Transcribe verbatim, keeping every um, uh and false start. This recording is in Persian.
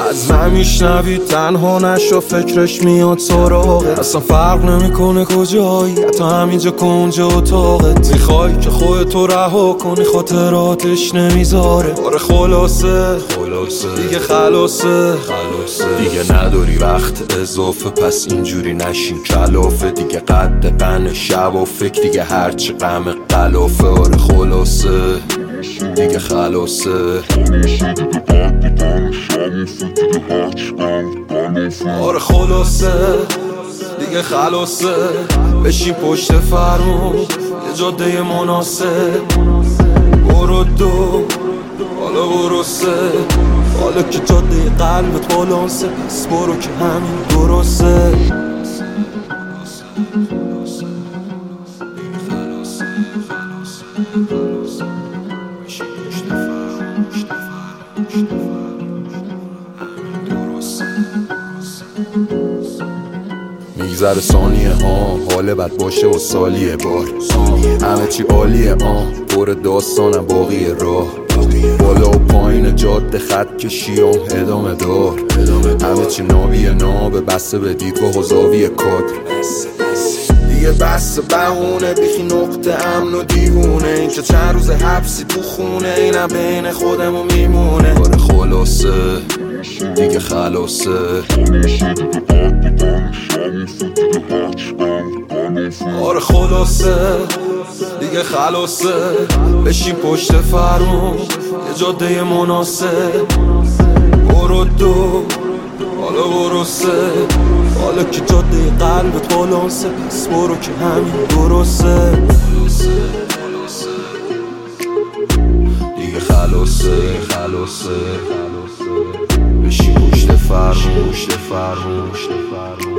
از من میشنوی تنها نشو، فکرش میاد سراغه. اصلا فرق نمیکنه کجایی، حتی همینجا کنجا اتاقت. میخوای که خودتو رها کنی، خاطراتش نمیذاره. آره خلاصه خلاصه دیگه خلاصه خلاصه دیگه نداری وقت اضافه، پس اینجوری نشین کلافه. دیگه قد قن شب و فکر، دیگه هرچی غم قلافه. آره خلاصه دیگه خلاصه آره خلاصه دیگه خلاصه. بشین پشت فرمون یه جاده مناسب، برو دو حالا برو سه. حالا که جاده قلبت بالانسه، پس برو که همین درسته. میگذره ثانیه ها، حال بد باشه و سالیه بار. همه چی عالیه آن، پر داستانم باقی راه. بالا و پایین جاده خط کشی و ادامه دار. همه چی نابیه نابه، بسته به دیدگاه و زاویه کادر. دیگه بس بهونه، بیخی نقطه امن و دیوونه. این که چند روز حبسی تو خونه، اینم بین خودمو میمونه. آره خلاصه دیگه خلاصه آره خلاصه دیگه خلاصه. بشین پشت فرمون یه جاده مناسب، برو دو حالا برو سه. حالا که جاده قلبت بالانسه، پس برو که همین درسته. دیگه خلاصه خلاصه بشین پشت فرمون پشت فرمون